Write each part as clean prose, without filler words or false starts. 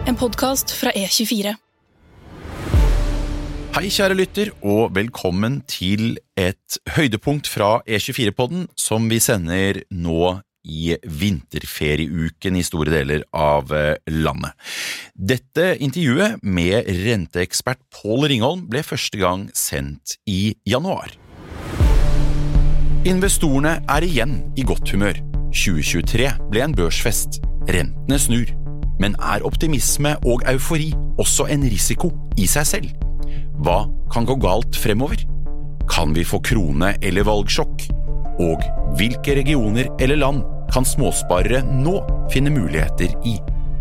en podcast fra E24. Hei kjære lytter, og velkommen til et høydepunkt fra E24-podden som vi sender nå i vinterferieuken i store deler av landet. Dette intervjuet med renteekspert Pål Ringholm ble første gang sendt i januar. Investorene igjen i godt humør. 2023 ble en børsfest. Rentene snur. Men optimisme og eufori også en risiko i seg selv? Hva kan gå galt fremover? Kan vi få krone- eller valgsjokk? Og hvilke regioner eller land kan småsparere nå finne muligheter i?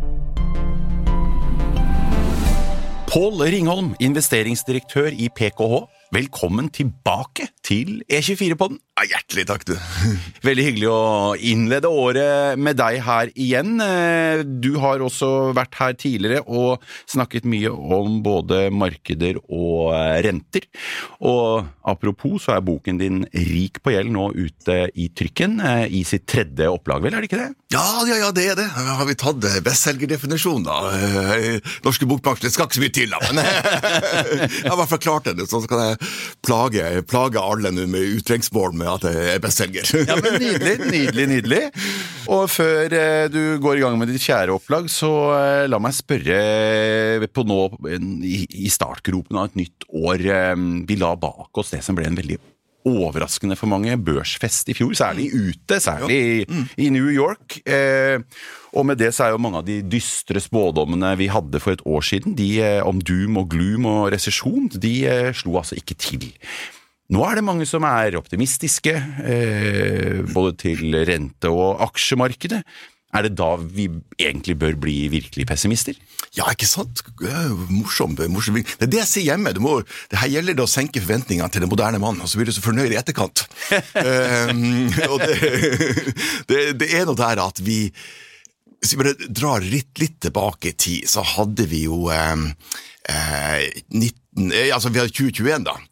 Pål Ringholm, investeringsdirektør i PKH. Velkommen tilbake til E24-podden. Ja, hjertelig takk du. Veldig hyggelig å innlede året med deg her igjen. Du har også vært her tidligere og snakket mye om både markeder og renter. Og apropos så boken din Rik på gjeld nå ute i trykken i sitt tredje opplag, vel, det ikke det? Ja, det det. Har vi tatt bestselgerdefinisjon da? Norske bokbransjen, det skal ikke så mye til da, men jeg har i hvert fall klart det, så kan jeg plage alle nå med utrengsmål med at det bestselger. Ja, men nydelig. Og før du går i gang med ditt fjerde opplag, så la meg spørre på nå i startgropen av et nytt år. Vi la bak oss det som ble en veldig overraskende for mange børsfest i fjor, særlig ute, særlig i New York. Og med det så jo mange av de dystre spådommene vi hadde for et år siden, de om doom og gloom og resesjon, de slo altså ikke til. Nå det mange som optimistiske, både til rente- og aksjemarkedet. Det da vi egentlig bør bli virkelig pessimister? Ja, ikke sant? Morsomt. Det det jeg sier hjemme. Det her gjelder det å senke forventningene til den moderne mann, og så blir du så fornøyd i etterkant. Og det noe der at hvis vi bare drar litt tilbake i tid, så hadde vi jo vi hadde 2021 da,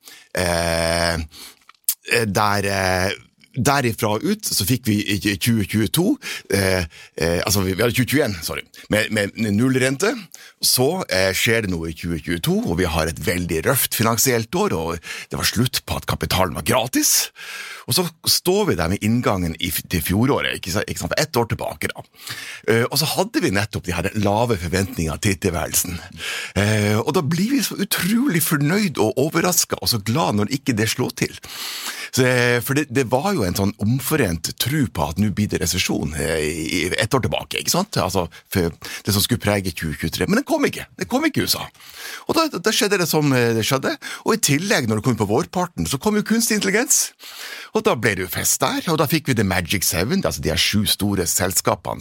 derifra ut så fikk vi i 2022 vi hadde 2021, med nullrente. Så skjer det noe i 2022, og vi har et veldig røft finansielt år, og det var slutt på at kapitalen var gratis. Og så står vi der med inngangen til fjoråret, ikke sant, ett år tilbake da. Og så hadde vi nettopp de her lave forventningene til tilværelsen. Og da blir vi så utrolig fornøyd og overrasket, og så glad når ikke det slår til. For det var jo en sånn omforent tro på at nå blir det resesjon ett år tilbake, ikke sant? Altså, for det som skulle prege 2023. Men det kom ikke i USA. Og da skjedde det som det skjedde, og i tillegg når det kom på vårparten, så kom jo kunstig intelligens. Og da ble det jo fest der, og da fikk vi The Magic 7, altså de 7 store selskapene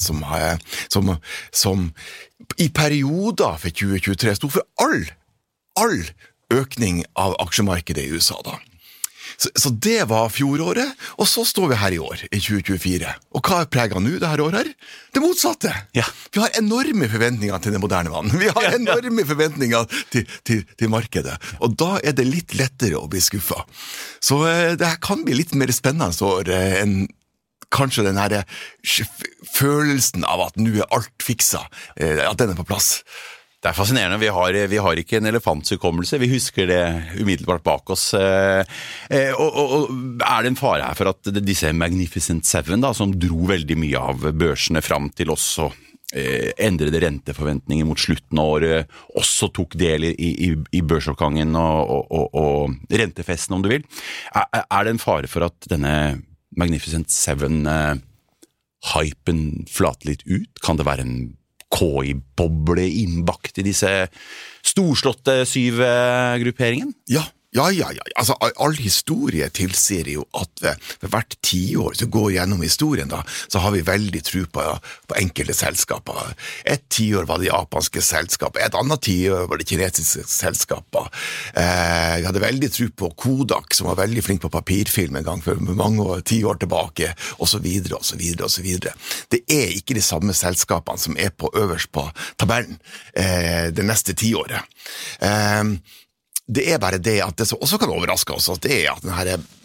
som i perioder for 2023 stod for all økning av aksjemarkedet i USA da. Så det var fjoråret, og så står vi her i år, i 2024. Og hva preget nå det her året her? Det motsatte! Ja. Vi har enorme forventninger til den moderne mannen. Vi har enorme forventninger til markedet. Og da det litt lettere å bli skuffet. Så det her kan bli litt mer spennende år enn kanskje den her følelsen av at nå alt fiksa, at den på plass. Det fascinerende, vi har ikke en elefantshukommelse, vi husker det umiddelbart bak oss. Og det en fare her for at disse Magnificent Seven da, som dro veldig mye av børsene fram til oss og endrede renteforventninger mot slutten av året, også tok del i børsoppgangen og rentefesten, om du vil. Det en fare for at denne Magnificent Seven hypen flater litt ut? Kan det være en KI-boble innbakt i disse storslåtte 7-grupperingen? Ja. Altså, all historie tilsier jo at ved hvert 10 år så går gjennom historien da, så har vi veldig tro på enkelte selskaper. Et 10 år var det japanske selskaper, et annet 10 år var det kinesiske selskaper. Vi hadde veldig tro på Kodak, som var veldig flink på papirfilm en gang for mange 10 år tilbake, og så videre, og så videre, og så videre. Det ikke de samme selskapene som på øverst på tabellen det neste 10 året. Det bare det at det som også kan overraske oss, at det at denne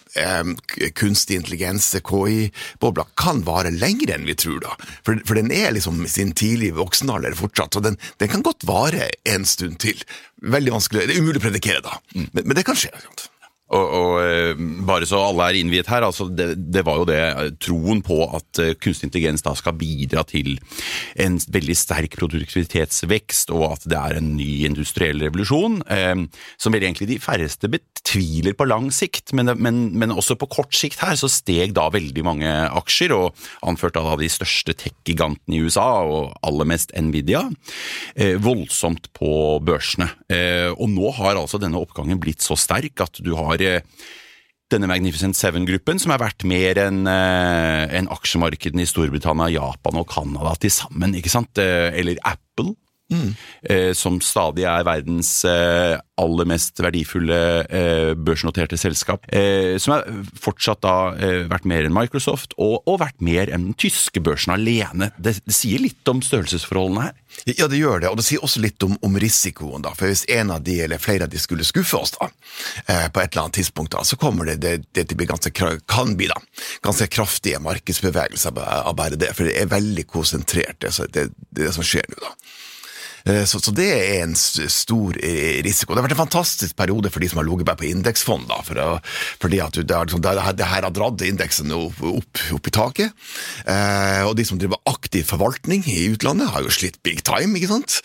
kunstig intelligens, KI-bobla, kan vare lenger enn vi tror da. For den liksom sin tidlige voksenalder fortsatt, så den kan godt vare en stund til. Veldig vanskelig, det umulig å predikere da, men det kan skje. Og bare så alle innviet her, altså det var jo det troen på at kunstig intelligens da skal bidra til en veldig sterk produktivitetsvekst, og at det en ny industriell revolusjon, som vel egentlig de færreste betviler på lang sikt, men også på kort sikt her, så steg da veldig mange aksjer, og anført av de største tech-gigantene i USA, og aller mest Nvidia, voldsomt på børsene. Og nå har altså denne oppgangen blitt så sterk at du har denne Magnificent Seven-gruppen, som vært mer enn aksjemarkedene i Storbritannia, Japan og Kanada til sammen, ikke sant? Eller Apple, som stadig verdens aller mest verdifulle børsnoterte selskap, som fortsatt da vært mer enn Microsoft, og vært mer enn den tyske børsen alene. Det sier litt om størrelsesforholdene her. Ja, det gjør det, og det sier også litt om risikoen da, for hvis en av de eller flere av de skulle skuffe oss da, på et eller annet tidspunkt da, så kommer det til å bli ganske kraftige markedsbevegelser av bare det, for det veldig konsentrert, det som skjer nå da. Så det en stor risiko. Det har vært en fantastisk periode for de som har ligget bare på indeksfond da, fordi at det her har dratt indeksen opp I taket, og de som driver aktiv forvaltning I utlandet har jo slitt big time, ikke sant?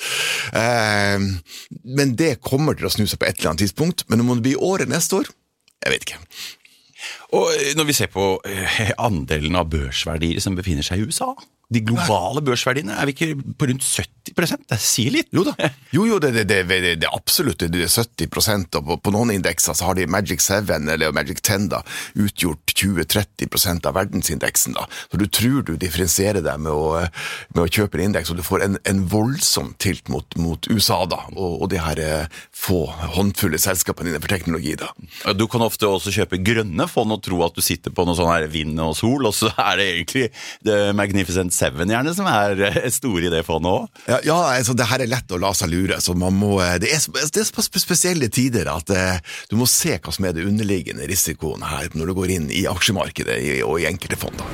Men det kommer til å snu seg på et eller annet tidspunkt, men om det blir året neste år, jeg vet ikke. Og når vi ser på andelen av børsverdier som befinner seg I USA, de globale børsverdiene vi ikke på rundt 70%, det sier litt. Jo da, det absolutt, det 70%, og på noen indekser så har de Magic 7 eller Magic 10 da, utgjort 20-30% av verdensindeksen da, så du tror du differensierer deg med å kjøpe en indeks, og du får en voldsom tilt mot USA da, og de her få håndfulle selskapene innenfor teknologi da. Du kan ofte også kjøpe grønne fond og tro at du sitter på noe sånn her vind og sol, og så det egentlig det Magnificent Seven gjerne som stor I det fondet også. Ja, altså det her lett å la seg lure, så man må, det på spesielle tider at du må se hva som det underliggende risikoen her når du går inn I aksjemarkedet og I enkelte fonder.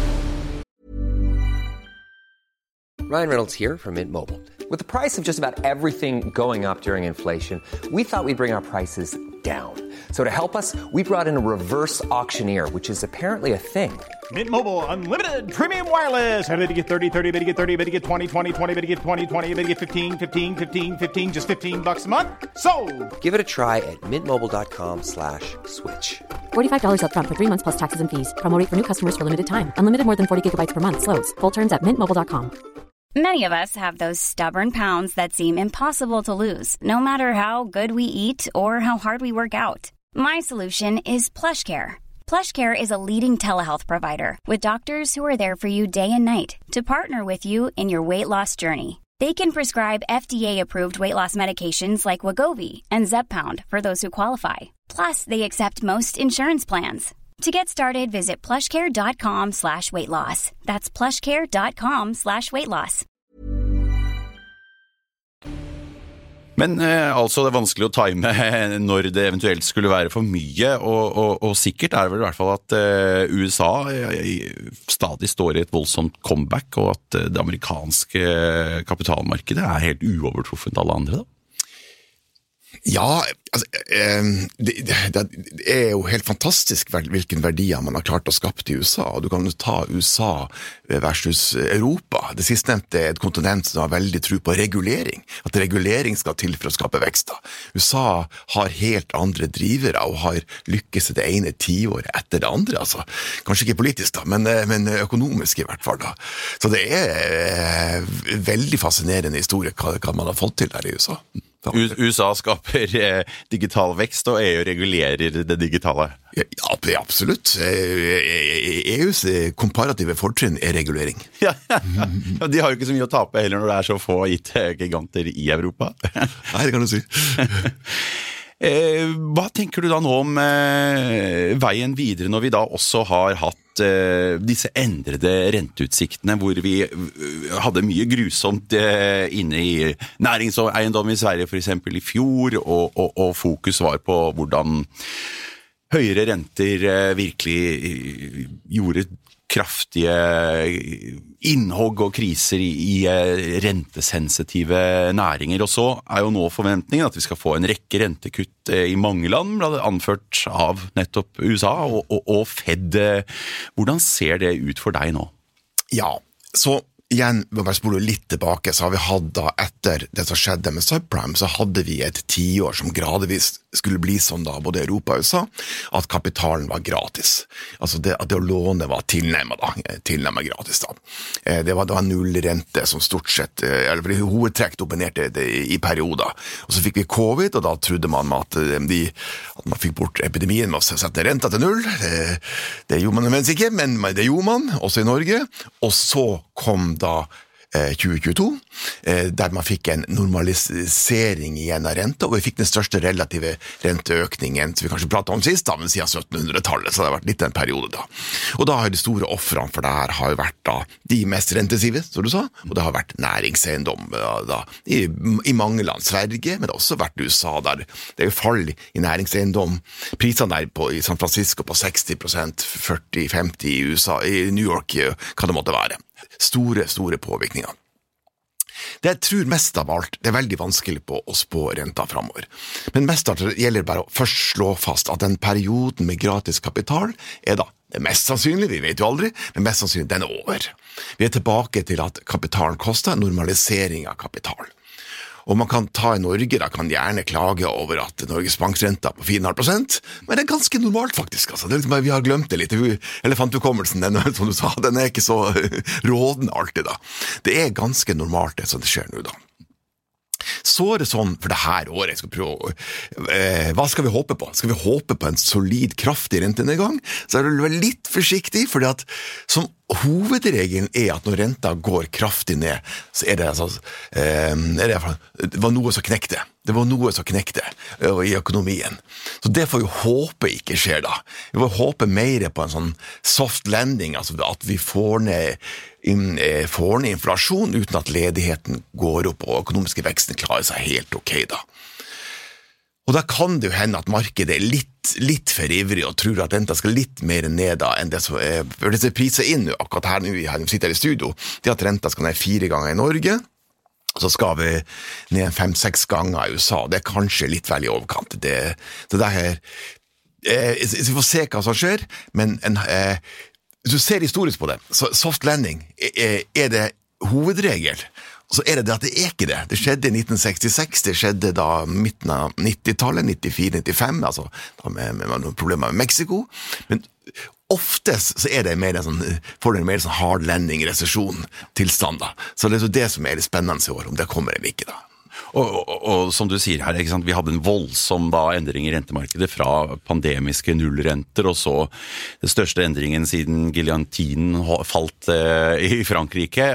Ryan Reynolds here from Mint Mobile. With the price of just about everything going up during inflation, we thought we'd bring our prices down. So to help us, we brought in a reverse auctioneer, which is apparently a thing. Mint Mobile Unlimited Premium Wireless. How to get 30, 30, how to get 30, how to get 20, 20, 20, how to get 20, 20, how to get 15, 15, 15, 15, just $15 a month? Sold! Give it a try at mintmobile.com/switch. $45 up front for 3 months plus taxes and fees. Promo rate for new customers for limited time. Unlimited more than 40 gigabytes per month. Slows full terms at mintmobile.com. Many of us have those stubborn pounds that seem impossible to lose, no matter how good we eat or how hard we work out. My solution is PlushCare. PlushCare is a leading telehealth provider with doctors who are there for you day and night to partner with you in your weight loss journey. They can prescribe FDA-approved weight loss medications like Wegovy and Zepbound for those who qualify. Plus, they accept most insurance plans. To get started, visit plushcare.com/weightloss. That's plushcare.com/weightloss. Men altså det vanskelig å time når det eventuelt skulle være for mye, og sikkert det vel I hvert fall at USA stadig står I et voldsomt comeback, og at det amerikanske kapitalmarkedet helt uovertruffent alle andre da. Ja, altså, det jo helt fantastisk hvilken verdier man har klart å skape I USA, og du kan jo ta USA versus Europa. Det sistnevnte et kontinent som har veldig tro på regulering, at regulering skal til for å skape vekst. USA har helt andre drivere og har lykkes det ene 10 året etter det andre, altså. Kanskje ikke politisk da, men økonomisk I hvert fall da. Så det veldig fascinerende historie hva man har fått til der I USA. USA skaper digital vekst, og EU regulerer det digitale. Ja, absolutt. EUs komparative fortrinn regulering. Ja, de har jo ikke så mye å tape heller når det så få IT-giganter I Europa. Nei, det kan du si. Hva tenker du da nå om veien videre når vi da også har hatt disse endrede renteutsiktene hvor vi hadde mye grusomt inne I nærings- og eiendom I Sverige for eksempel I fjor, og fokus var på hvordan høyere renter virkelig gjorde kraftige innhogg og kriser i rentesensitive næringer. Og så jo nå forventningen at vi skal få en rekke rentekutt i mange land, ble anført av nettopp USA og Fed. Hvordan ser det ut for deg nå? Ja, så igjen, vi må bare spole litt tilbake, så har vi hatt da, etter det som skjedde med subprime, så hadde vi et 10 år som gradvis skulle bli sånn da, både Europa og USA, at kapitalen var gratis. Altså at det å låne var tilnærmet gratis da. Det var null rente som stort sett, eller hovedtrekk dominerte det i perioder. Og så fikk vi covid, og da trodde man at man fikk bort epidemien med å sette renta til null. Det gjorde man nødvendigvis ikke, men det gjorde man, også i Norge. Og så kom da 2022, der man fikk en normalisering igjen av rente, og vi fikk den største relative renteøkningen som vi kanskje pratet om sist, men siden 1700-tallet, så det har vært litt en periode da. Og da har de store offrene for det her har jo vært da de mest rentesive, som du sa, og det har vært næringseiendom da, i mange land, Sverige, men det har også vært USA, der det fall i næringseiendom, prisene der i San Francisco på 60%, 40-50% i USA, i New York, hva det måtte være. Store påvirkninger. Det jeg tror mest av alt, det veldig vanskelig på å spå renta fremover. Men mest av alt gjelder bare å først slå fast at den perioden med gratis kapital da, det mest sannsynlig, vi vet jo aldri, men mest sannsynlig den over. Vi tilbake til at kapitalen koster normalisering av kapital. Og man kan ta i Norge, da kan gjerne klage over at Norges banksrenta på 4,5%, men det ganske normalt faktisk, altså. Det liksom, vi har glemt det litt, elefanthukommelsen, som du sa, den ikke så rådende alltid da. Det ganske normalt det som det skjer nå da. Så det sånn for det her året, jeg skal prøve hva skal vi håpe på? Skal vi håpe på en solid, kraftig rentenedgang? Så det vel litt forsiktig, fordi at som hovedregelen at når renta går kraftig ned, så det altså, det var noe som knekte. Det var noe som knekte i økonomien. Så det får vi håpe ikke skjer da. Vi får håpe mer på en sånn soft landing, altså at vi får ned inflasjon uten at ledigheten går opp og økonomiske veksten klarer seg helt ok da. Og da kan det jo hende at markedet litt for ivrig og tror at renta skal litt mer ned da enn det som for det som priser inn akkurat her når vi sitter i studio, det at renta skal ned 4 ganger i Norge, så skal vi ned 5-6 ganger i USA. Det kanskje litt veldig overkant. Det her, vi får se hva som skjer, men hvis du ser historisk på det, så soft landing det hovedregel, så det at det ikke det. Det skjedde i 1966, det skjedde da midten av 90-tallet, 94-95, altså da med noen problemer med Mexico, men oftest så det mer en sånn, får det mer sånn hard landing, resesjon, tilstander. Så det det som litt spennende i år, om det kommer eller ikke da. Og som du sier her, ikke sant? Vi hadde en voldsom endring i rentemarkedet fra pandemiske nullrenter, og så den største endringen siden giljotinen falt i Frankrike,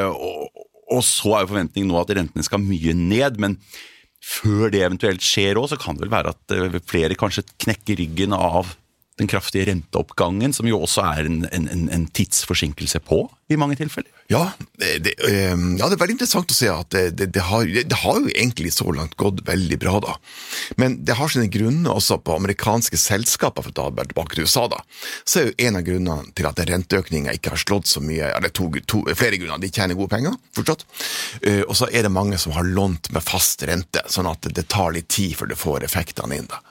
og så jo forventningen nå at rentene skal mye ned, men før det eventuelt skjer også, så kan det vel være at flere kanskje knekker ryggen av den kraftige renteoppgangen, som jo også en tidsforsinkelse på i mange tilfeller. Ja, det veldig interessant å se at det har jo egentlig så langt gått veldig bra da. Men det har sine grunner også på amerikanske selskaper, for å ta tilbake til USA da. Så jo en av grunnene til at renteøkningen ikke har slått så mye, flere grunner, de tjener gode penger, fortsatt. Og så det mange som har lånt med fast rente, sånn at det tar litt tid før det får effektene inn da.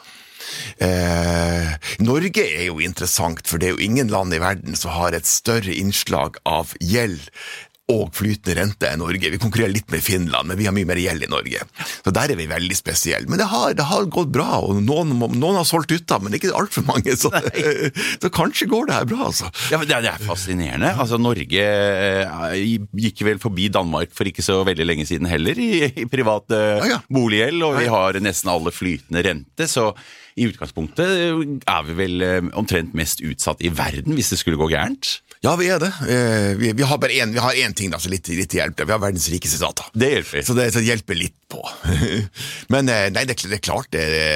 Norge jo interessant, for det jo ingen land i verden som har et større innslag av gjeld og flytende rente enn Norge. Vi konkurrerer litt med Finland, men vi har mye mer gjeld i Norge. Så der vi veldig spesielle. Men det har gått bra, og noen har solgt ut da, men det ikke alt for mange, så kanskje går det her bra, altså. Ja, men det fascinerende. Altså, Norge gikk vel forbi Danmark for ikke så veldig lenge siden heller i privat boliggjeld, og vi har nesten alle flytende rente, så i utgangspunktet vi vel omtrent mest utsatt i verden hvis det skulle gå gærent. Ja, vi det. Vi har bare en ting da, så litt hjelp. Vi har verdens rikeste data. Det hjelper. Så det hjelper litt på. Men nei, det er klart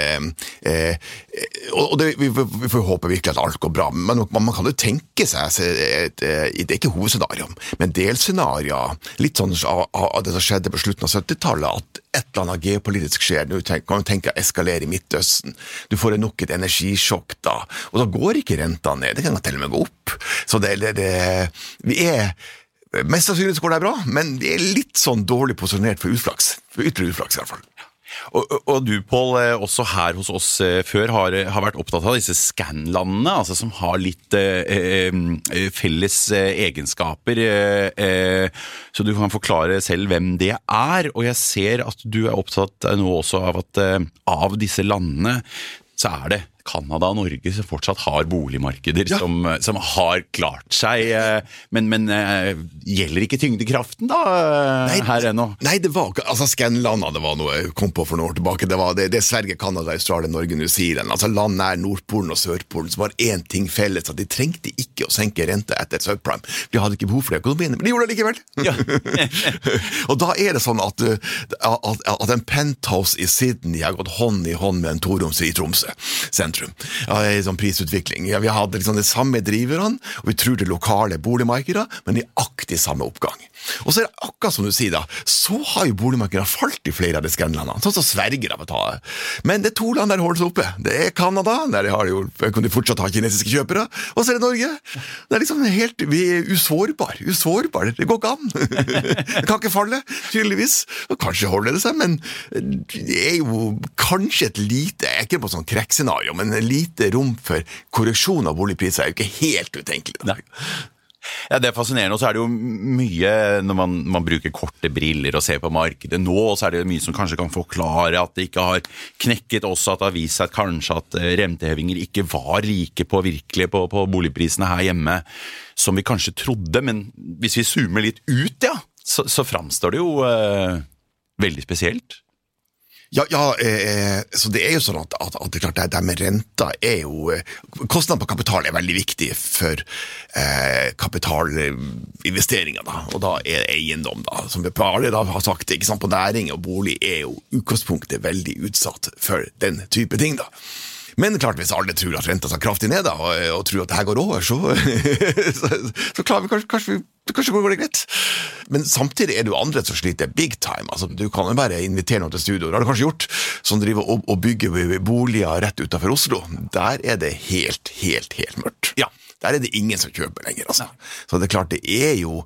og vi får håpe virkelig at alt går bra, men man kan jo tenke seg, det er ikke hovedscenario, men delscenario, litt sånn av det som skjedde på slutten av 70-tallet, at et eller annet geopolitisk skjer, du kan jo tenke å eskalere i Midtøsten, du får nok et energisjokk da, og da går ikke renta ned, det kan til og med gå opp, så vi mest sannsynlig så går det bra, men vi litt sånn dårlig posisjonert for utflaks, for ytre utflaks i hvert fall. Og du, Pål, også her hos oss før har vært opptatt av disse scan-landene, altså som har litt felles egenskaper, så du kan forklare selv hvem det og jeg ser at du opptatt nå også av at av disse landene så det Kanada og Norge som fortsatt har boligmarkeder som har klart seg, men gjelder ikke tyngdekraften da her ennå? Nei, det var, altså Scanlandene det var noe jeg kom på for noen år tilbake, det Sverige, Kanada, Australia, Norge, New Zealand, altså land Nordpolen og Sørpolen, som var en ting felles, at de trengte ikke å senke rente etter subprime, de hadde ikke behov for det økonomien, men de gjorde det likevel. Ja. Og da det sånn at en penthouse i Sydney har gått hånd i hånd med en toroms i Tromsø sentrum. Ja, det sånn prisutvikling. Ja, vi hadde liksom det samme driverne, og vi tror det lokale boligmarkedet, men i aktig samme oppgang. Og så det akkurat som du sier da, så har jo boligmarkedet falt i flere av de scanlandene, sånn som Sverige da, men det 2 land der holder seg oppe. Det Kanada, der kan de fortsatt ha kinesiske kjøpere, og så det Norge. Det liksom helt, vi usårbare, det går ikke an. Det kan ikke falle, tydeligvis, og kanskje holder det seg, men det jo kanskje et lite, ikke på sånn krekkscenario, men et lite rom for korreksjon av boligpriser jo ikke helt utenkelig. Nei. Ja, det fascinerende, og så det jo mye når man bruker korte briller og ser på markedet nå, og så det jo mye som kanskje kan forklare at det ikke har knekket også, at det har vist seg kanskje at rentehevinger ikke var like virkelig på boligprisene her hjemme som vi kanskje trodde, men hvis vi zoomer litt ut, så framstår det jo veldig spesielt. Ja, så det jo sånn at det klart det med renta jo kostnaden på kapital veldig viktig for kapitalinvesteringer da, og da eiendom da, som vi alle da har sagt, ikke sant, på næring og bolig jo utgangspunktet veldig utsatt for den type ting da. Men klart, hvis alle tror at renta skal kraftig ned da, og tror at det her går over, så klarer vi kanskje går det greit. Men samtidig det jo andre som sliter big time. Altså, du kan jo bare invitere noen til studio, det har du kanskje gjort, som driver og bygger boliger rett utenfor Oslo. Der det helt mørkt. Ja. Der det ingen som kjøper lenger, altså. Så det klart, det jo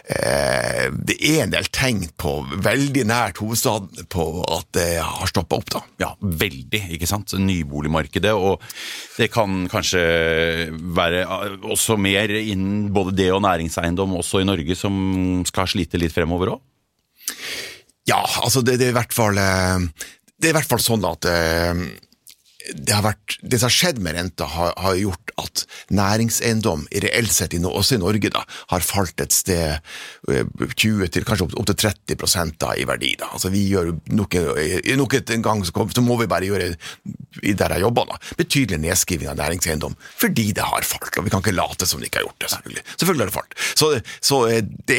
det en del tegn på veldig nært hovedstaden på at det har stoppet opp da. Ja, veldig, ikke sant? Nyboligmarkedet, og det kan kanskje være også mer innen både det og næringseiendom også i Norge som skal slite litt fremover også? Ja, altså det I hvert fall sånn at det som har skjedd med renta har gjort at næringseiendom reelt sett også i Norge da, har falt et sted 20 til kanskje opp til 30% da, I verdi da. Altså vi gjør nok en gang så må vi bare gjøre der jeg jobber da, betydelig nedskriving av næringseiendom fordi det har falt, og vi kan ikke late som det ikke har gjort det, selvfølgelig har det falt. Så det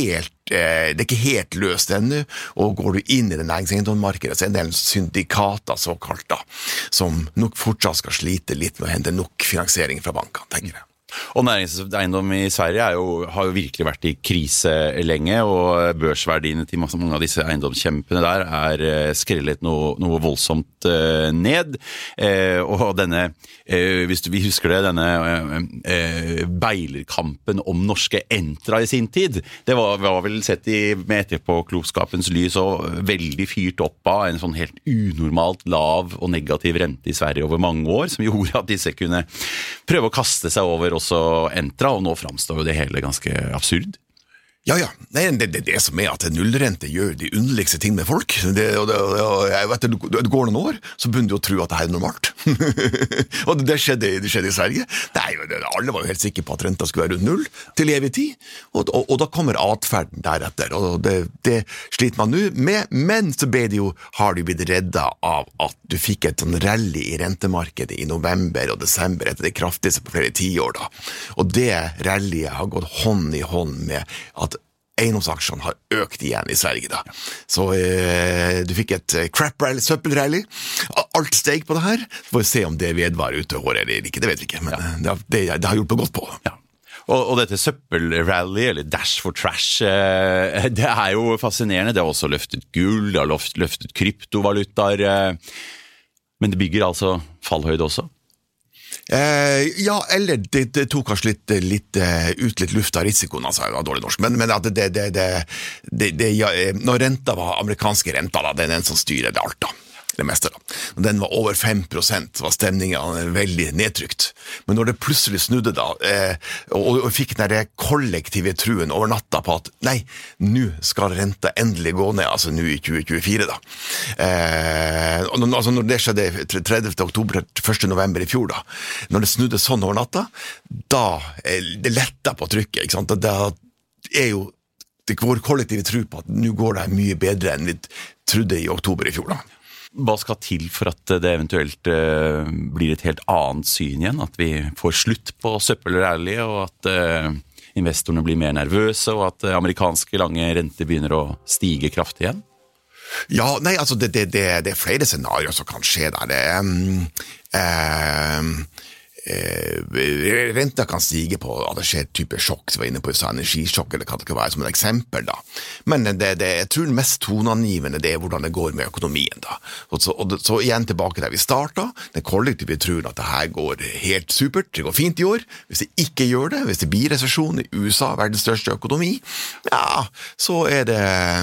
ikke helt løst ennå, og går du inn I det næringseiendommarkedet, så det en del syndikater såkalt da, som nok fortsatt skal slite litt med å hente nok finansiering fra bankene, tenker jeg. Og næringseiendom I Sverige har jo virkelig vært I krise lenge, og børsverdiene til mange av disse eiendomskjempene der skrellet noe voldsomt ned. Og denne, hvis vi husker det, denne beilerkampen om norske Entra I sin tid, det var vel sett med etterpåklokskapens lys og veldig fyrt opp av en sånn helt unormalt lav og negativ rente I Sverige over mange år, som gjorde at disse kunne prøve å kaste seg over også Entra, og nå framstår jo det hele ganske absurd. Ja. Nei, det som at nullrente gjør de underligste ting med folk. Etter det går noen år, så begynner du å tro at det normalt. Og det skjedde I Sverige. Nei, alle var jo helt sikre på at renta skulle være rundt null til evig tid, og da kommer atferden deretter, og det sliter man nå med, men så har du blitt reddet av at du fikk et sånn rally I rentemarkedet I november og desember etter det kraftigste på flere 10 år da. Og det rallyet har gått hånd I hånd med at eiendomsaksjene har økt igjen I Sverige da. Så du fikk et crap-rally, søppelrally. Alt steg på det her. Får vi se om det vedvarer ut året eller ikke, det vet vi ikke, men det har hjulpet godt på. Ja. Og dette søppelrally, eller Dash for Trash, det jo fascinerende. Det har også løftet gull, det har løftet kryptovalutaer, men det bygger altså fallhøyde også? Ja, eller det tok kanskje litt luft av risikoen, altså, det var dårlig norsk, men at når renta var amerikanske renta, da, det den som styrer det alt da. Det meste da. Når den var over 5%, var stemningen veldig nedtrykt. Men når det plutselig snudde da, og fikk den kollektive truen over natta på at, nei, nå skal renta endelig gå ned, altså nå I 2024 da. Altså når det skjedde 30. oktober, 1. november I fjor da, når det snudde sånn over natta, da det letta på trykket, ikke sant? Da jo det vår kollektive tro på at nå går det mye bedre enn vi trodde I oktober I fjor da. Hva skal til for at det eventuelt blir et helt annet syn igjen? At vi får slutt på søppelrally, og at investorene blir mer nervøse, og at amerikanske lange renter begynner å stige kraftig igjen? Ja, nei, altså det flere scenarier som kan skje der. Renta kan stige på at det skjer type sjokk, som var inne på energisjokk, eller hva det kan være som et eksempel da. Men jeg tror mest toneangivende det hvordan det går med økonomien da. Så igjen tilbake der vi startet, den kollektive tror at det her går helt supert, det går fint I år. Hvis det ikke gjør det, hvis det blir resesjon I USA, verdens største økonomi, ja, så det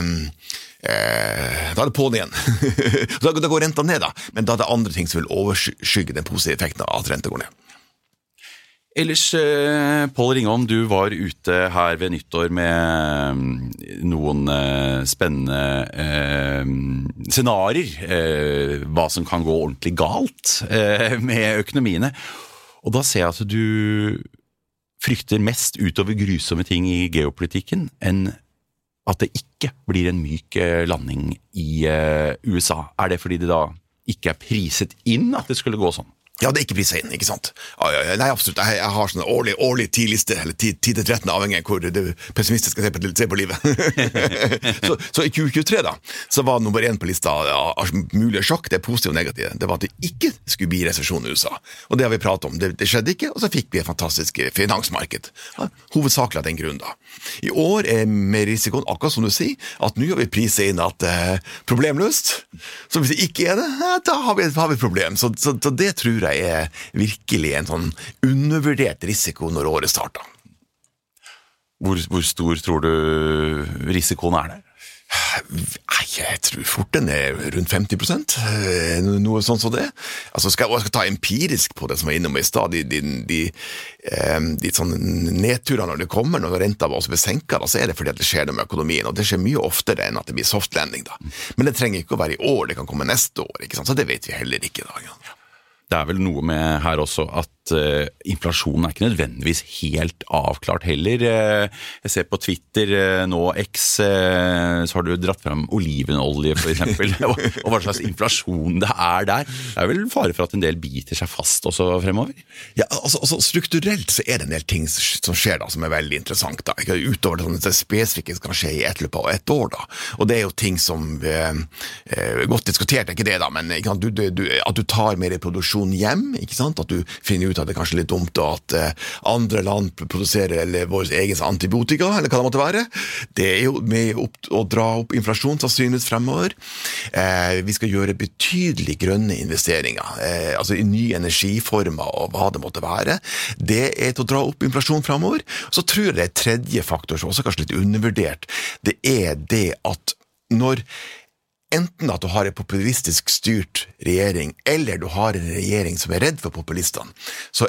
da det på'n igjen. Da går renta ned da, men da det andre ting som vil overskygge den positive effekten av at renta går ned. Ellers, Pål Ringholm, du var ute her ved nyttår med noen spennende scenarier, hva som kan gå ordentlig galt med økonomiene. Og da ser jeg at du frykter mest utover grusomme ting I geopolitikken enn at det ikke blir en myk landing I USA. Det fordi det da ikke priset inn at det skulle gå sånn? Ja, det ikke priset inn, ikke sant? Nei, absolutt. Jeg har sånn årlig 10-liste, eller 10-13 avhengig av hvor det pessimistiske se på livet. så I 2023 da, så var nummer 1 på lista av mulige sjokk, det positive og negative. Det var at det ikke skulle bli resesjon I USA. Og det har vi pratet om. Det skjedde ikke, og så fikk vi et fantastisk finansmarked. Ja, hovedsakelig av den grunn da. I år med risikoen, akkurat som du sier, at nå har vi priset inn at problemløst. Så hvis det ikke det, da har vi et problem. Så det tror jeg virkelig en sånn undervurdert risiko når året starter. Hvor stor tror du risikoen der? Jeg tror fort den rundt 50%, noe sånn som det. Altså skal jeg ta empirisk på det som var innom I stad, de sånne nedturer når det kommer, når renta var også besenket, da, så det fordi at det skjer det med økonomien, og det skjer mye oftere enn at det blir soft landing da. Men det trenger ikke å være I år, det kan komme neste år, ikke sant? Så det vet vi heller ikke da. Ja. Det vel noe med her også at inflasjonen ikke nødvendigvis helt avklart heller. Jeg ser på Twitter nå X, så har du dratt frem olivenolje for eksempel, og hva slags inflasjon det der. Det vel fare for at en del biter seg fast også fremover? Ja, altså strukturelt så det en del ting som skjer da, som veldig interessant da. Utover det, sånn, det spesifikke som kan skje I et løp av et år da. Og det jo ting som godt diskutert, ikke det da, men ikke sant, at du tar mer produksjon hjem, ikke sant? At du finner ut at det kanskje litt dumt at andre land produserer eller vår egen antibiotika, eller hva det måtte være. Det jo med å dra opp inflasjon sannsynligvis fremover. Vi skal gjøre betydelig grønne investeringer, altså I nye energiformer og hva det måtte være. Det til å dra opp inflasjon fremover. Så tror jeg det tredje faktor, som også kanskje litt undervurdert, det det at når enten at du har en populistisk styrt regjering, eller du har en regjering som redd for populistene, så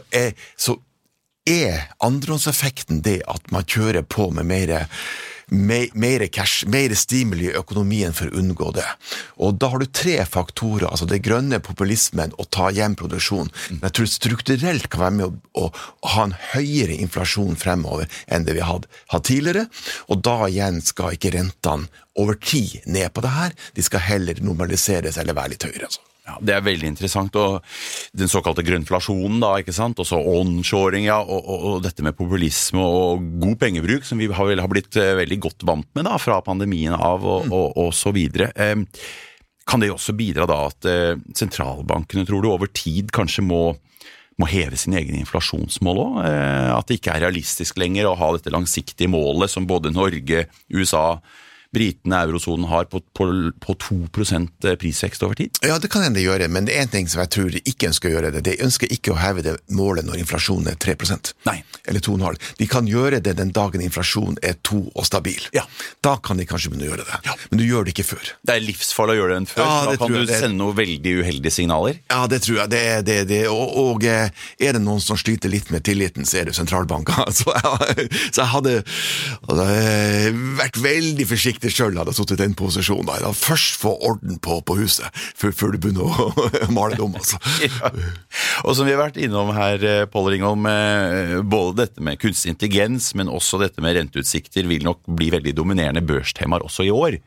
andrehåndseffekten det at man kjører på med mer cash, mer stimuli I økonomien for å unngå det. Og da har du 3 faktorer, altså det grønne populismen og ta hjem produksjon. Men jeg tror strukturelt kan være med å ha en høyere inflasjon fremover enn det vi hadde tidligere, og da igjen skal ikke rentene over tid ned på det her, de skal heller normaliseres eller være litt høyere. Altså. Ja, det veldig interessant, og den såkalte grønnflasjonen da, ikke sant? Også onshoring, ja, og dette med populisme og god pengebruk, som vi har blitt veldig godt vant med da, fra pandemien av og så videre. Kan det også bidra da at sentralbankene, tror du, over tid kanskje må heve sin egen inflasjonsmål også? At det ikke realistisk lenger å ha dette langsiktige målet som både Norge, USA, Britene, eurozonen har på 2% prisvekst over tid? Ja, det kan hende gjøre, men det en ting som jeg tror de ikke ønsker å gjøre det. De ønsker ikke å heve det målet når inflasjonen 3%. Nei. Eller 2,5. De kan gjøre det den dagen inflasjonen 2 og stabil. Ja. Da kan de kanskje begynne å gjøre det. Ja. Men du gjør det ikke før. Det livsfarlig å gjøre det enn før, da kan du sende noen veldig uheldige signaler. Ja, det tror jeg. Det. Og det noen som sliter litt med tilliten, så det sentralbanker. Så jeg hadde vært veldig forsiktig selv hadde suttet i den posisjonen da. Først få orden på huset før du begynner å male det om, altså. Ja. Og som vi har vært innom her, Pål Ringholm, både dette med kunstig intelligens, men også dette med renteutsikter vil nok bli veldig dominerende børstemaer også i år.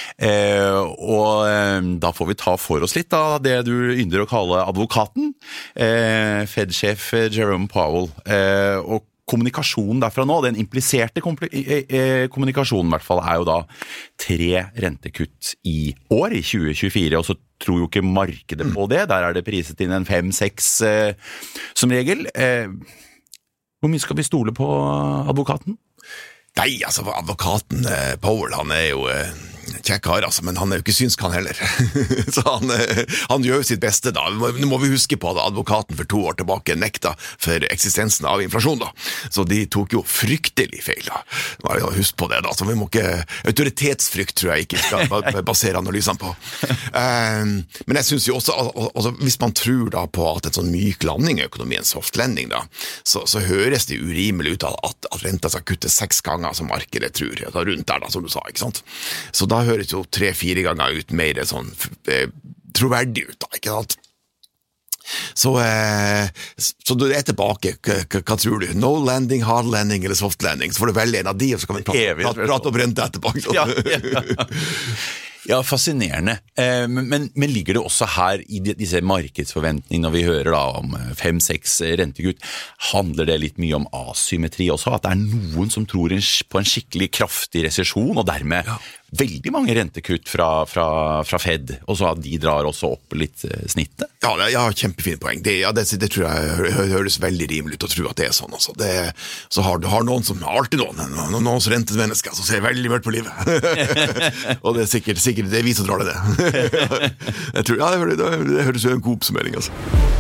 Og da får vi ta for oss litt av det du ynder å kalle advokaten, Fed-sjef Jerome Powell, og kommunikasjonen derfra nå, den impliserte kommunikasjonen i hvert fall, jo da 3 rentekutt i år, i 2024, og så tror jo ikke markedet på det, der det priset inn en 5-6 som regel. Hvor mye skal vi stole på advokaten? Nei, altså advokaten Powell, han jo kjekk her, altså, men han jo ikke synsk han heller. Så han gjør jo sitt beste da. Nå må vi huske på at advokaten for 2 år tilbake nekta for eksistensen av inflasjon da. Så de tok jo fryktelig feil da. Husk på det da, så vi må ikke autoritetsfrykt tror jeg ikke skal basere analysene på. Men jeg synes jo også, altså, hvis man tror da på at en sånn myk landing i økonomien, soft landing da, så høres det urimelig ut at renta skal kutte 6 ganger som markedet tror, rundt der da, som du sa, ikke sant? Så da høres jo 3-4 ganger ut mer sånn troverdig ut da, ikke sant? Så du tilbake, hva tror du? No landing, hard landing eller soft landing, så får du velge en av de, og så kan vi prate om rente etterpå. Ja. Ja, fascinerende. Men ligger det også her i disse markedsforventningene, når vi hører da om 5-6 rentekutt, handler det litt mye om asymmetri også, at det noen som tror på en skikkelig kraftig resesjon, og dermed veldig mange rentekutt fra Fed, og så at de drar også opp litt snittet? Ja, kjempefine poeng. Det tror jeg høres veldig rimelig ut å tro at det sånn. Altså. Så har du noen som alltid noen som rentet mennesker, som ser veldig mørkt på livet. Og det sikkert det vi som drar det. Jeg tror, det høres jo en god oppsummering, altså.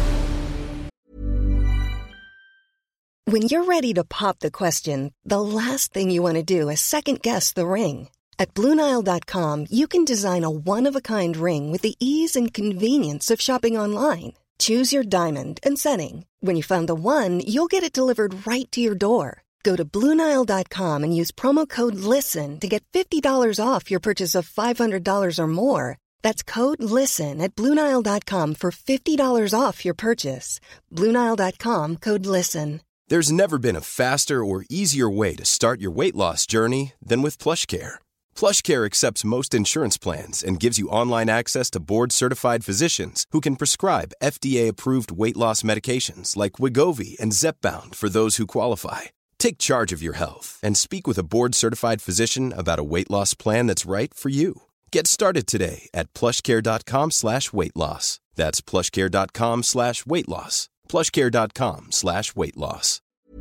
When you're ready to pop the question, the last thing you want to do is second-guess the ring. At BlueNile.com, you can design a one-of-a-kind ring with the ease and convenience of shopping online. Choose your diamond and setting. When you find the one, you'll get it delivered right to your door. Go to BlueNile.com and use promo code LISTEN to get $50 off your purchase of $500 or more. That's code LISTEN at BlueNile.com for $50 off your purchase. BlueNile.com, code LISTEN. There's never been a faster or easier way to start your weight loss journey than with PlushCare. PlushCare accepts most insurance plans and gives you online access to board-certified physicians who can prescribe FDA-approved weight loss medications like Wegovy and Zepbound for those who qualify. Take charge of your health and speak with a board-certified physician about a weight loss plan that's right for you. Get started today at plushcare.com/weightloss. That's plushcare.com/weightloss. plushcare.com/weightloss.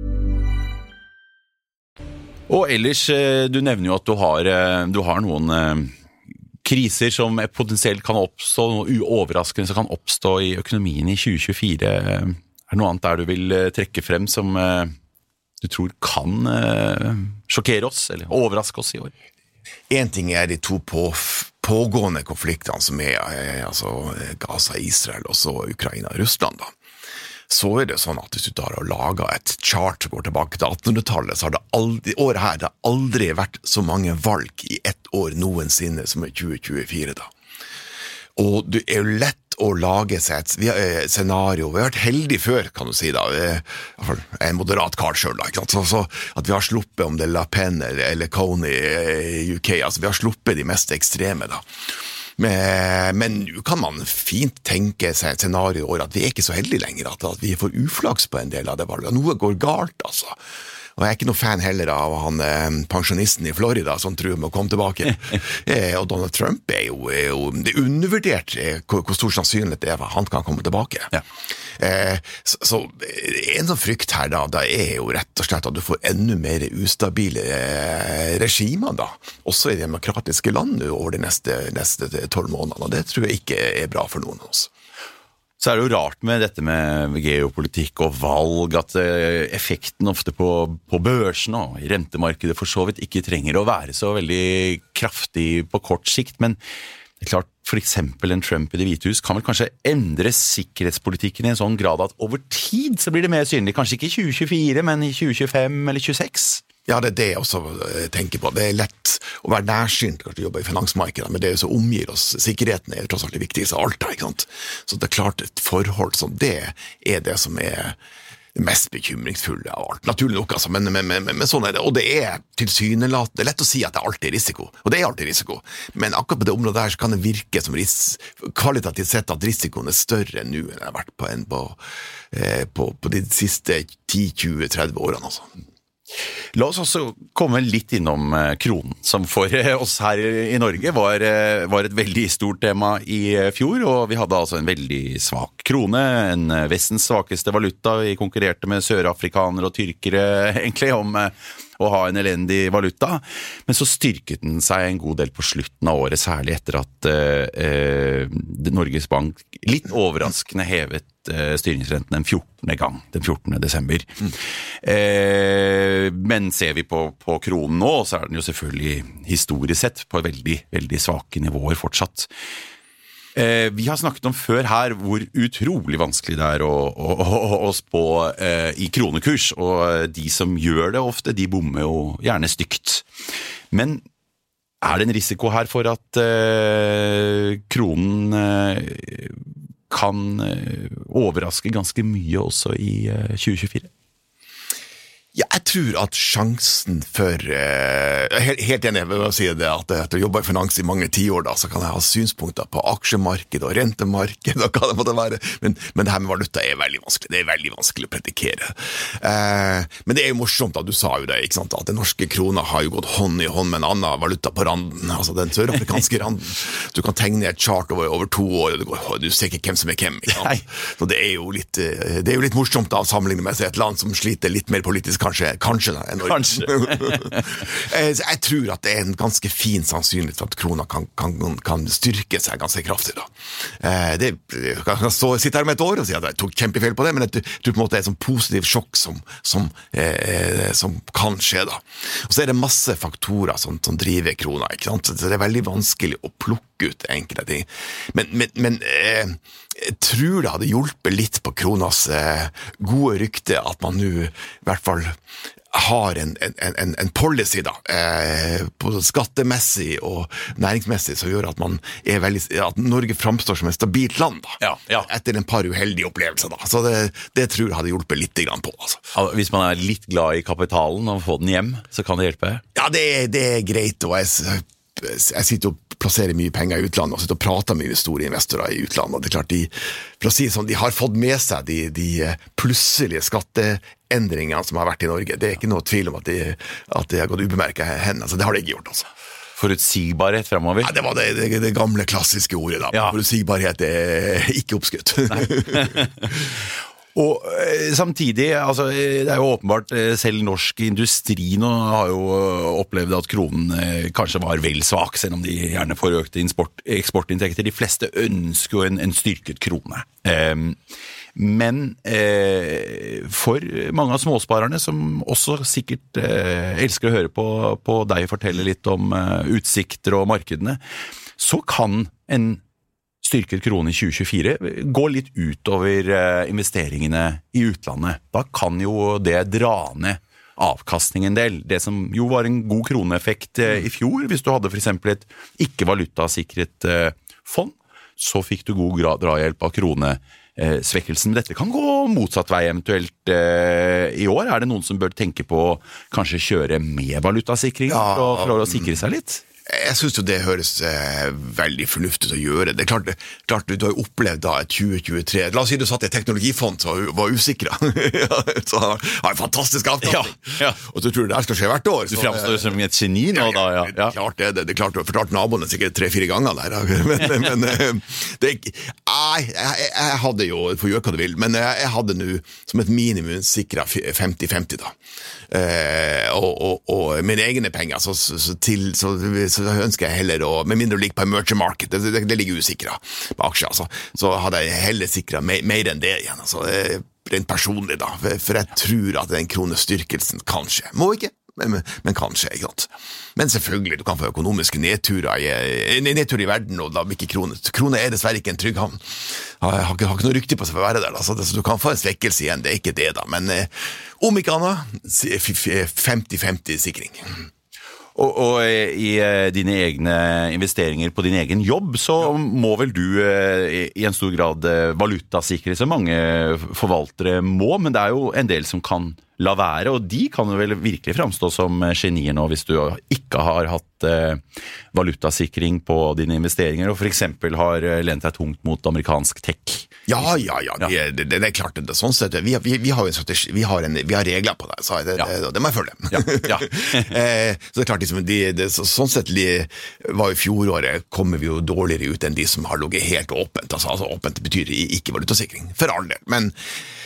Og ellers, du nevner jo at du har noen kriser som potensielt kan oppstå, noe uoverraskende som kan oppstå i økonomien i 2024. Det noe annet der du vil trekke frem som du tror kan sjokkere oss, eller overraske oss i år? En ting de 2 pågående konfliktene som altså Gaza, Israel og så Ukraina og Russland da. Så det sånn at hvis du tar og lager et chart som går tilbake til 1800-tallet, så har året her det aldri vært så mange valg i ett år noensinne som i 2024 da. Og det jo lett å lage seg et scenario. Vi har vært heldige før, kan du si da. En moderat kar selv da, ikke sant? Så at vi har sluppet om det Le Pen eller Coney i UK, altså vi har sluppet de mest ekstreme da. Men nå kan man fint tenke seg et scenario i år at vi ikke så heldige lenger, at vi får uflaks på en del av det valget. Noe går galt, altså. Og jeg ikke noe fan heller av han pensjonisten i Florida som tror må komme tilbake. Og Donald Trump jo det undervurdert hvor stor sannsynlighet det for han kan komme tilbake. Ja. Så en sånn frykt her da jo rett og slett at du får enda mer ustabile regimer da, også i demokratiske land over de neste 12 månedene, og det tror jeg ikke bra for noen av oss. Så det jo rart med dette med geopolitikk og valg, at effekten ofte på børsen og i rentemarkedet for så vidt ikke trenger å være så veldig kraftig på kort sikt, men det klart for eksempel en Trump i Det hvite hus kan vel kanskje endre sikkerhetspolitikken i en sånn grad at over tid så blir det mer synlig, kanskje ikke i 2024, men i 2025 eller 2026. Ja, det det jeg også tenker på. Det lett å være nærsynt når du jobber i finansmarkedet, men det jo så omgir oss. Sikkerheten tross alt det viktigste av alt, ikke sant? Så det klart et forhold som det det som det mest bekymringsfulle av alt. Naturlig nok, altså, men sånn det. Og det tilsynelatende. Det lett å si at det alltid risiko, og det alltid risiko. Men akkurat på det området der så kan det virke som kvalitativt sett at risikoen større nå enn det har vært på de siste 10, 20, 30 årene, altså. La oss også komme litt innom kronen, som for oss her i Norge var et veldig stort tema i fjor, og vi hadde altså en veldig svak krone, en vestens svakeste valuta. Vi konkurrerte med sørafrikanere og tyrkere egentlig om å ha en elendig valuta, men så styrket den seg en god del på slutten av året, særlig etter at Norges Bank litt overraskende hevet styringsrenten den 14. gang, den 14. desember. Men ser vi på kronen nå, så den jo selvfølgelig historisk sett på veldig, veldig svake nivåer fortsatt. Vi har snakket om før her hvor utrolig vanskelig det å spå i kronekurs, og de som gjør det ofte, de bommer jo gjerne stygt. Men det en risiko her for at kronen kan overraske ganske mye også i 2024? Ja, jeg tror at sjansen for helt enig med å si det at etter å jobbe i finans i mange tiår da, så kan jeg ha synspunkter på aksjemarked og rentemarked og hva det måtte være, men det her med valuta veldig vanskelig, det veldig vanskelig å predikere. Men det jo morsomt at du sa jo det, ikke sant, at den norske krona har jo gått hånd i hånd med en annen valuta på randen, altså den sørafrikanske randen. Du kan tegne et chart over 2 år, og du ser ikke hvem som hvem, ikke sant? Så det jo litt morsomt da, å sammenligne med et land som sliter litt mer politisk kanskje da, Kanskje. Jeg tror at det en ganske fin sannsynlighet for at krona kan styrke seg ganske kraftig da. Jeg kan sitte her med et år og si at jeg tok kjempefeil på det, men jeg tror på en måte det et sånn positivt sjokk som kan skje da. Og så det masse faktorer som driver krona, ikke sant? Så det veldig vanskelig å plukke ut enkelte ting. Men jeg tror det hadde hjulpet litt på kronas gode rykte at man nå i hvert fall har en policy da, på skattemessig og næringsmessig som gjør at man at Norge framstår som et stabilt land da, etter en par uheldige opplevelser da. Så det tror jeg hadde hjulpet litt grann på. Altså. Hvis man litt glad i kapitalen og få den hjem, så kan det hjelpe? Ja, det greit, og jeg sitter og plasserer mye penger i utlandet, og sitter og prater med store investorer i utlandet, og det klart for å si sånn, de har fått med seg de plutselige skatteendringene som har vært i Norge. Det ikke noe tvil om at de har gått ubemerket hen, altså det har de ikke gjort altså. Forutsigbarhet fremover? Ja, det var det gamle klassiske ordet da. Ja. Forutsigbarhet ikke oppskutt. Og samtidig, altså, det jo åpenbart, selv norsk industri nå har jo opplevd at kronen kanskje var vel svak, selv om de gjerne får økte eksportinntekter. De fleste ønsker jo en styrket krone. Men for mange av småsparerne, som også sikkert elsker å høre på deg fortelle litt om utsikter og markedene, så kan en styrket krone i 2024 går litt utover investeringene i utlandet. Da kan jo det dra ned avkastningen en del. Det som jo var en god kroneeffekt i fjor, hvis du hadde for eksempel et ikke-valutasikret fond, så fikk du god drahjelp av kronesvekkelsen. Dette kan gå motsatt vei eventuelt i år. Det noen som bør tenke på å kanskje kjøre med valutasikring for å sikre seg litt? Jeg synes jo det høres veldig fornuftig å gjøre. Det klart du har jo opplevd da 2023. La oss si du satt i et teknologifond og var usikra. Så har en fantastisk avkastning. Ja. Og så tror du det her skal skje hvert år. Du fremstår som et geni nå da, ja. Det er klart det er klart du har fortalt naboene sikkert 3-4 ganger der. Men jeg hadde jo, for å gjøre hva du vil, men jeg hadde nå som et minimum sikret 50-50 da. Og mine egne penger, så ønsker jeg heller å, med mindre å ligge på emerging market, det ligger usikret på aksjer, altså. Så hadde jeg heller sikret mer enn det igjen, altså, rent personlig da, for jeg tror at den kronestyrkelsen kanskje, må ikke, men kanskje, ikke sant. Men selvfølgelig, du kan få økonomiske nedturer i verden, og da blir ikke krone dessverre ikke en trygg havn. Jeg har ikke noe rykte på seg for å være der, da, så du kan få en svekkelse igjen, det er ikke det da, men om ikke annet, 50-50 sikring. Og i dine egne investeringer på din egen jobb, så må vel du i en stor grad valutasikre, som mange forvaltere må, men det er jo en del som kan la være, og de kan jo vel virkelig fremstå som genier nå, hvis du ikke har hatt valutasikring på dine investeringer, og for eksempel har lent deg tungt mot amerikansk tech. Ja. Det er klart, det er sånn sett. Vi har jo en strategi, vi har regler på det, så det må jeg følge. Ja. Så det er klart, liksom, sånn sett var jo fjoråret, kommer vi jo dårligere ut enn de som har ligget helt åpent. Altså åpent betyr ikke valutasikring, for all del, men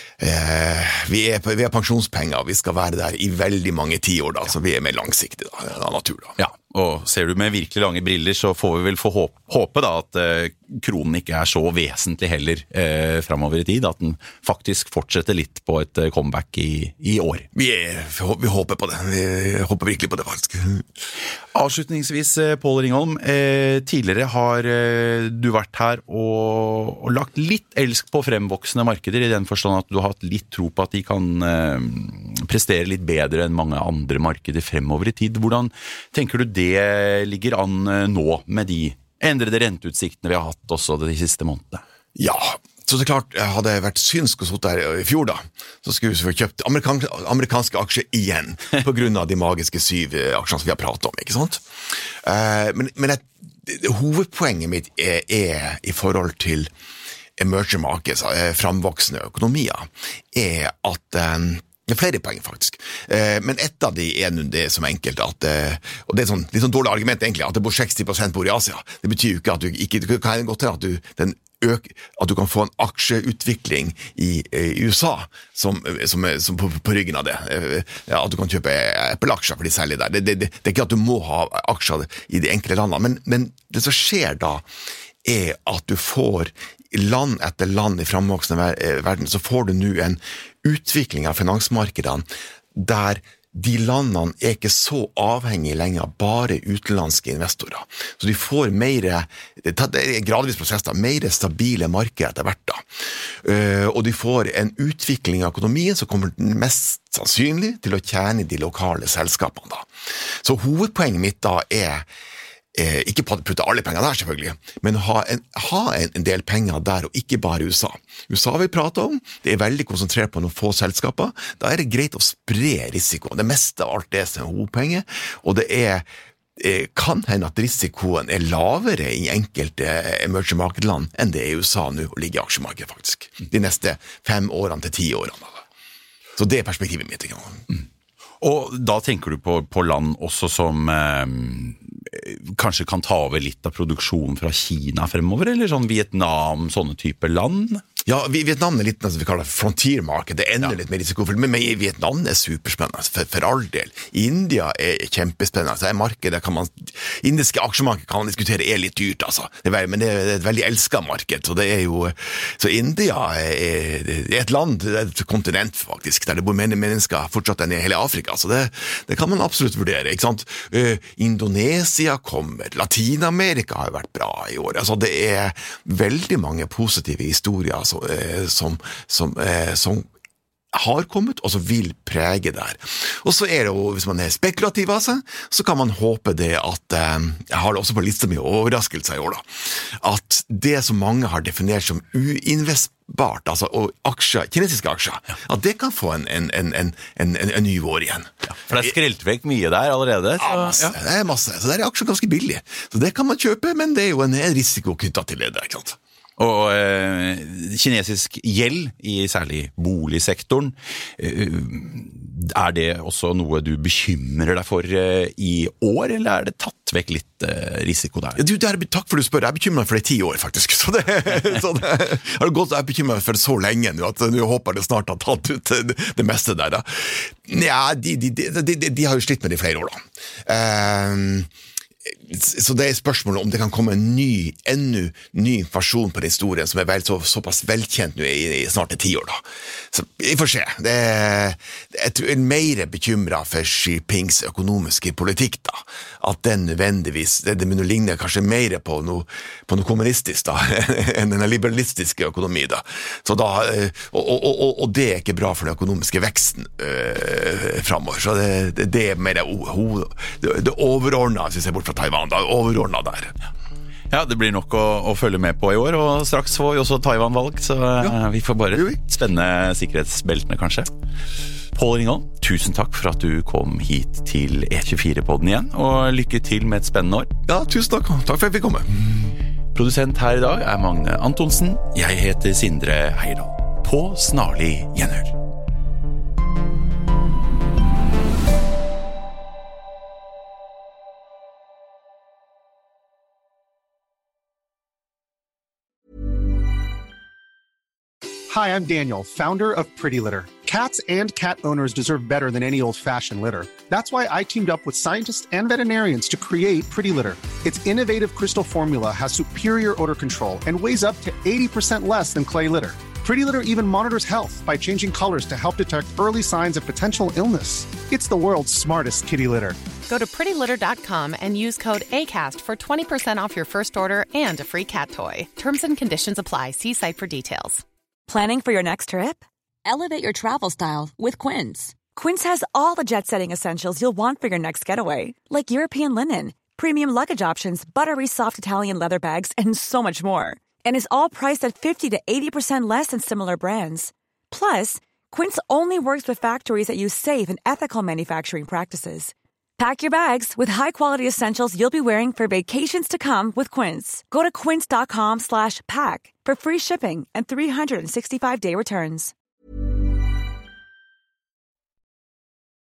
vi har pensjonspenger, og vi skal være der i veldig mange 10 år da, så vi er mer langsiktige da, av natur da. Ja, og ser du med virkelig lange briller, så får vi vel få håpe da at kronen ikke er så vesentlig heller fremover i tid, at den faktisk fortsetter litt på et comeback i år. Vi håper på det, vi håper virkelig på det faktisk. Avslutningsvis, Pål Ringholm, tidligere har du vært her og lagt litt elsk på fremvoksende markeder, i den forstand at du har hatt litt tro på at de kan prestere litt bedre enn mange andre markeder fremover i tid. Hvordan tenker du det ligger an nå med de endrede renteutsiktene vi har hatt også de siste månedene? Ja, så det er klart, hadde jeg vært synsk og suttet her i fjor da, så skulle vi kjøpt amerikanske aksjer igjen, på grunn av de magiske 7 aksjene som vi har pratet om, ikke sant? Men hovedpoenget mitt er i forhold til emerging markets, framvoksende økonomier, er at det er flere poeng faktisk, men et av de det som enkelt at, og det er litt sånn dårlig argument egentlig, at det bor 60% bor i Asia. Det betyr jo ikke at det kan godt til at du kan få en aksjeutvikling i USA som på ryggen av det, at du kan kjøpe Apple-aksjer for de selger der. Det er ikke at du må ha aksjer i de enkelte landene, men det som skjer da er at du får land etter land i fremvoksende verden, så får du nå en utvikling av finansmarkedene der de landene er ikke så avhengige lenger av bare utenlandske investorer. Så de får det er en gradvis prosess da, mer stabile markeder etter hvert da. Og de får en utvikling av økonomien som kommer mest sannsynlig til å tjene de lokale selskapene da. Så hovedpoenget mitt da ikke putte alle penger der selvfølgelig, men ha en del penger der, og ikke bare USA. USA vi prater om, det er veldig konsentrert på noen få selskaper, da er det greit å spre risiko. Det meste av alt det som er hovedpenger, og det kan hende at risikoen er lavere i enkelte emerging market-land enn det er i USA nå, og ligger i aksjemarkedet faktisk, de neste 5 årene til 10 årene. Så det er perspektivet mitt. Og da tenker du på land også som kanskje kan ta over litt av produksjonen fra Kina fremover, eller sånn Vietnam, sånne typer land? Ja, Vietnam litt som vi kaller frontier market, det ender litt mer risikofullt, men Vietnam superspennende, for all del. India kjempespennende, det markedet indiske aksjemarkedet kan man diskutere litt dyrt, altså. Men det er et veldig elsket marked, så India et land, det et kontinent faktisk, der det bor mennesker fortsatt enn i hele Afrika, så det kan man absolutt vurdere, ikke sant? Indonesia kommer, Latinamerika har vært bra i år, altså det veldig mange positive historier som har kommet, og så vil prege der. Og så det jo, hvis man spekulativ av seg, så kan man håpe det at, jeg har det også på lista mi overraskelser i år da, at det som mange har definert som uinvestbart, altså og aksjer, kinesiske aksjer, at det kan få en ny vår igjen. Ja, for det skrelt vekk mye der allerede. Så, masse, det masse. Så det aksjer ganske billig. Så det kan man kjøpe, men det jo en risiko knyttet til det, ikke sant? Og kinesisk gjeld i særlig boligsektoren, det også noe du bekymrer deg for i år, eller det tatt vekk litt risiko der? Du, takk for du spør, jeg bekymrer meg for det i 10 år faktisk, så det har gått, jeg bekymrer meg for det så lenge nå, at jeg håper det snart har tatt ut det meste der da. Ja, de har jo slitt med det i flere år da. Så det spørsmålet om det kan komme en ännu ny versjon på den historien som vel såpass velkjent nå i snart 10 år da. Så vi får se. Jeg tror mer bekymret for Xi Jinpings økonomiske politikk da. At den nødvendigvis, det begynner å ligne kanskje mer på noe kommunistisk da, enn den liberalistiske økonomi da. Så da og det ikke bra for den økonomiske veksten fremover. Så det mer det overordnet, hvis jeg bort fra Taiwan, da, overordnet der. Ja, det blir nok å følge med på i år, og straks får vi også Taiwan-valg, så vi får bare spenne sikkerhetsbeltene kanskje. Pål Ringholm, tusen takk for at du kom hit til E24-podden igjen, og lykke til med et spennende år. Ja, tusen takk. Takk for at jeg fikk komme. Produsent her i dag Magne Antonsen. Jeg heter Sindre Heierdal. På snarlig gjenhør. Hi, I'm Daniel, founder of Pretty Litter. Cats and cat owners deserve better than any old-fashioned litter. That's why I teamed up with scientists and veterinarians to create Pretty Litter. Its innovative crystal formula has superior odor control and weighs up to 80% less than clay litter. Pretty Litter even monitors health by changing colors to help detect early signs of potential illness. It's the world's smartest kitty litter. Go to prettylitter.com and use code ACAST for 20% off your first order and a free cat toy. Terms and conditions apply. See site for details. Planning for your next trip? Elevate your travel style with Quince. Quince has all the jet-setting essentials you'll want for your next getaway, like European linen, premium luggage options, buttery soft Italian leather bags, and so much more. And is all priced at 50 to 80% less than similar brands. Plus, Quince only works with factories that use safe and ethical manufacturing practices. Pack your bags with high-quality essentials you'll be wearing for vacations to come with Quince. Go to quince.com/pack for free shipping and 365-day returns.